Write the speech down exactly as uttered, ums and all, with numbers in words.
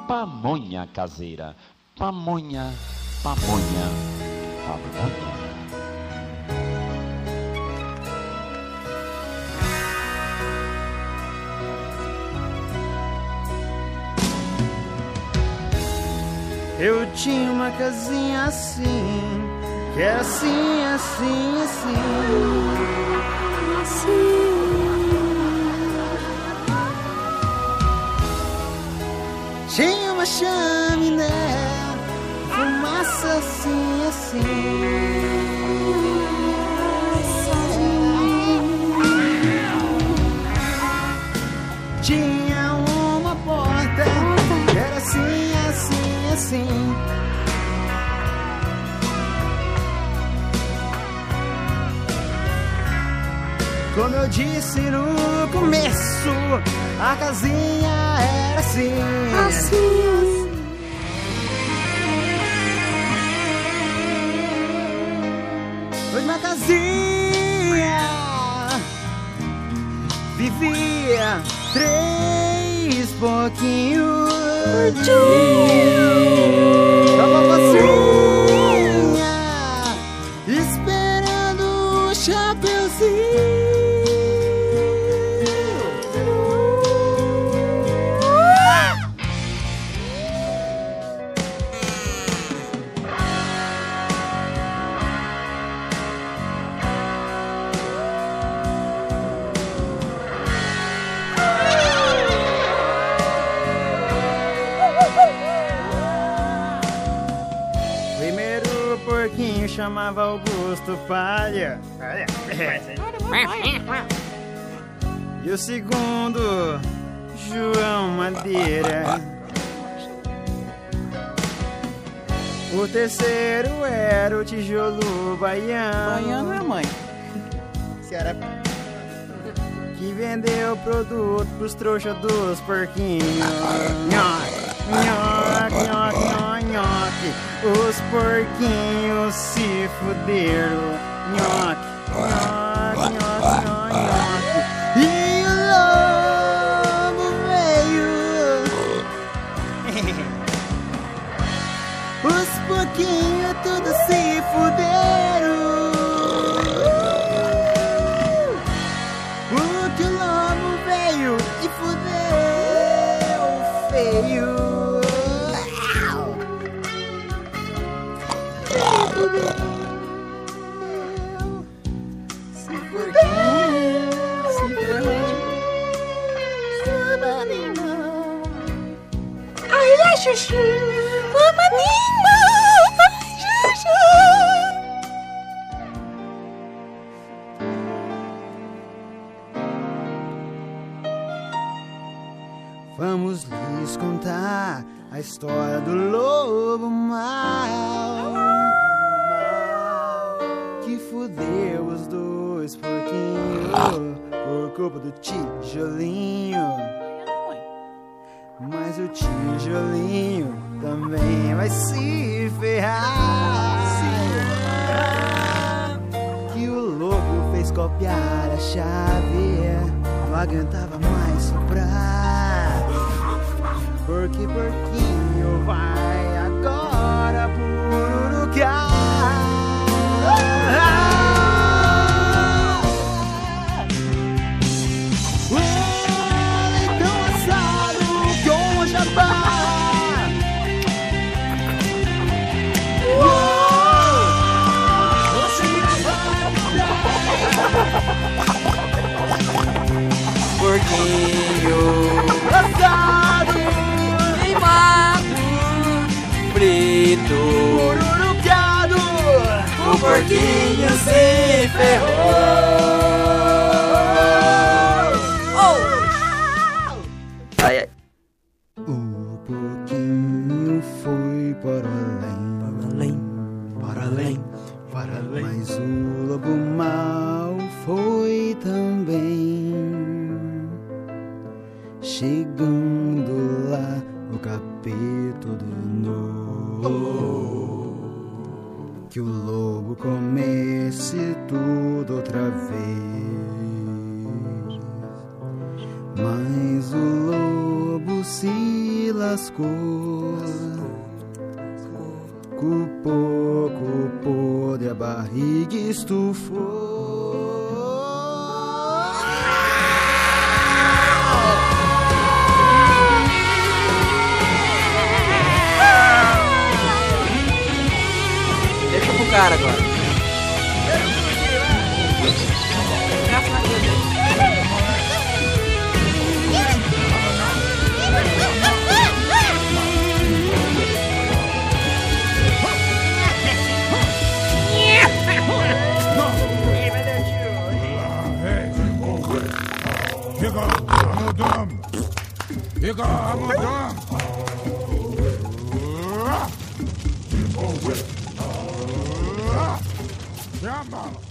pamonha caseira. Pamonha, pamonha, pamonha. Eu tinha uma casinha assim, que era assim, assim, assim, assim. Tinha uma chaminé, fumaça assim, assim. Tinha uma porta, que era assim, assim, assim. Como eu disse no começo, a casinha era assim, assim. Foi uma casinha, vivia três pouquinhos. Tava vacinha, esperando o chapeuzinho. Chamava Augusto Palha. E o segundo, João Madeira. O terceiro era o Tijolo Baiano. Baiano é a mãe. Ceará. Que vendeu produto pros trouxas dos porquinhos. Nhoque, nhoque, nhoque, nhoque. Os porquinhos se fuderam. Nhoque, nhoque, nhoque, nhoque. E o lobo veio. Os porquinhos tudo se fuderam. Porque o lobo veio e fudeu feio. Se fudeu, se fudeu. Ai, ai, chuchu. Maninho, ai, chuchu. Vamos lhes contar a história do lobo mau, que fudeu os dois porquinhos por culpa do tijolinho. Mas o tijolinho também vai se ferrar. Que o lobo fez copiar a chave, não aguentava mais soprar. Porque porquinho vai agora por lugar. O leitão assado com jabá. Porquinho assado, queimado, frito, pururucado. O porquinho se ferrou. Oh! Ai, ai. O porquinho foi para além, para além, para além, para além. Mas o lobo mau foi também. Chegando lá, o capeta ordenou que o lobo comece tudo outra vez. Mas o lobo se lascou. Culpou, culpou, de a barriga estufou. Deixa pro cara agora. Fica, Amodam! Fica, Amodam! Chama!